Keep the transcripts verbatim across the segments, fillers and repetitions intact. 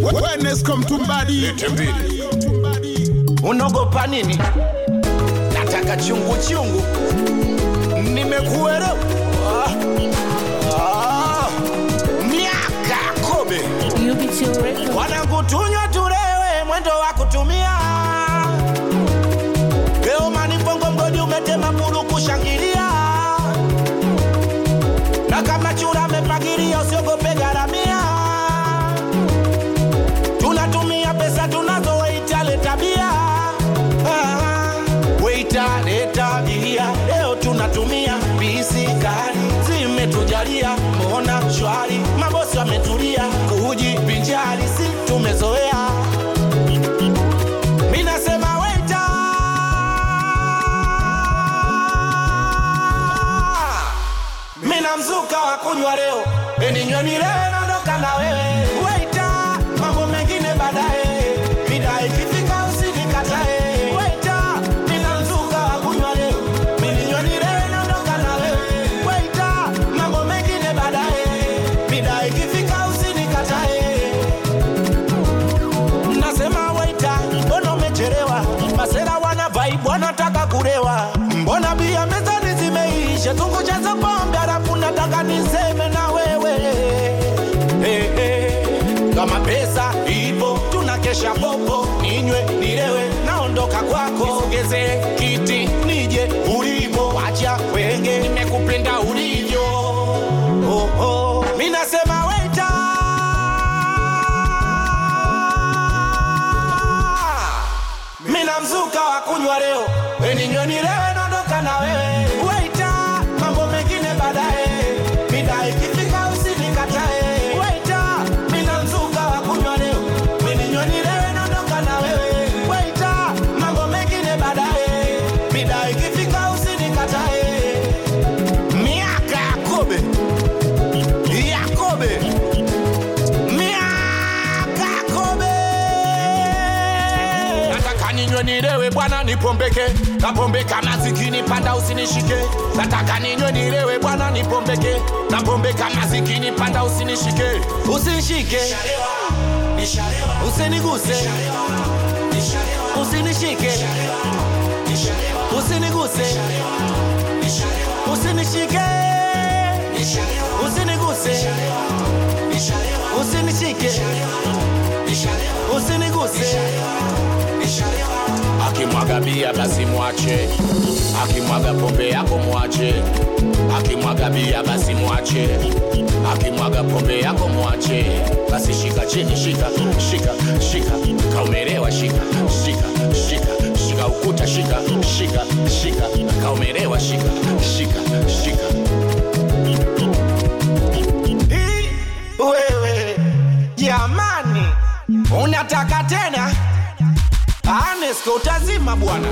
Wellness come to mbadi. Unogopa nini? Nataka chungu chungu. Nimekuelewa. Ah. Miaka kobe. Wanangu tunywa tulewe mwendo wa kutumia. Leo manipongo mgodi umetema puru kushangilia. Na kama chura mepagiria usiogope garamia. Tunatumia pesa tunazo waita leta bia. Ah, waita leta bia. Leo tunatumia bisi kali. Zimetujalia mbona shwari. Mabosi wametulia kujipinjali si tumezoea. Mina sema waita. Mina mzuka wa kunywa leo. Eni nyoni leo naondoka na wewe. Waita mambo mengine baadaye. Mida ikifika usinikatae. Waita mina mzuka wa kunywa leo. Eni nyoni leo naondoka na wewe. Waita mambo mengine baadaye. Mida ikifika usinikatae. Nasema waita mbona umechelewa. Masela wana vibe wanataka kulewa. Mbona bia mezani zimeisha. Tungojaza pombe alafu nataka niseme na wewe. Hey, hey. Kama pesa ipo tunakesha popo. Ninywe nilewe naondoka kwako. Sogeze kiti nije ulipo. Wacha wenge nimekupenda ulivyo. Oh, oh. Mina sema waita. Mina mzuka wa kunywa leo. Eni nyoni lewe naondoka na wewe. Waita mambo mengine baadaye. Mida ikifika usinikatae. Waita mina mzuka wa kunywa leo. Eni nyoni lewe naondoka na wewe. Waita mambo mengine baadaye. Mida ikifika usinikatae. Miaka Yakobe. Yakobe. Miaka Yakobe. Nataka ninywe nilewe bwana nipombeke. Napombeka mazikini panda usinishike. Nataka ninywe nilewe bwana nipombeke. Napombeka mazikini panda usinishike. Usinishike. Usiniguse. Usinishike. Usiniguse. Usinishike. Usiniguse. Usinishike. Usiniguse. Akimwaga bia basi mwache. Akimwaga pombe yako mwache. Akimwaga bia basi mwache. Akimwaga pombe yako mwache. Basi shika chini shika shika shika. Kaumelewa shika shika shika. Shika ukuta shika shika shika. Kaumelewa shika shika shika. Hii wewe jamani unataka tena? Anesko utazima bwana.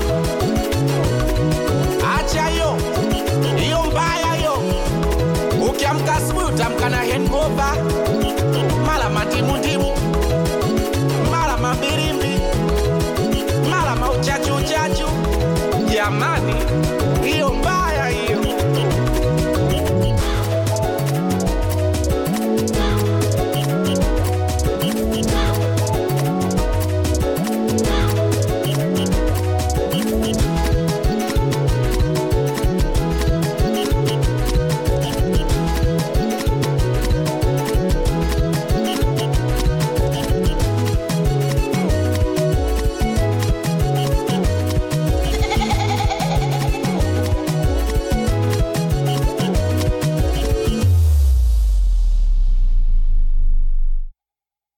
Acha yo. Iyo mbaya yo. Ukiamka asubuhi utamka na hangover. Mala